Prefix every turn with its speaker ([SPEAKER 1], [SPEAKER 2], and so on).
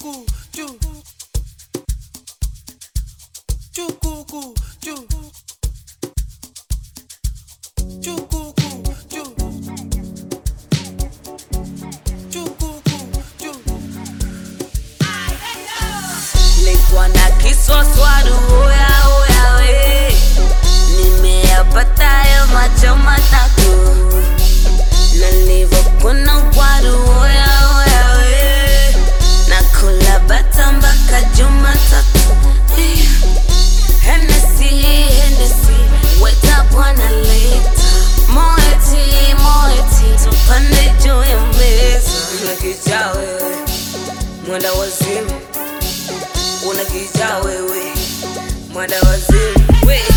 [SPEAKER 1] Chuku, chu. Chukuku, chu. Chukuku, chu. Chukuku, chu.
[SPEAKER 2] Nilikuwa na kiswaswadu oya oya we, nimeyapata ya macho matatu, na nilivyokuna ugwadu oya oya we, nakula bata mpaka Jumatatu. Hennessy, Hennessy, weta bwana leta, moeti, tupande juu ya meza. Unakijaa wewe, mwenda wazimu. Unakijaa wewe, mwenda wazimu.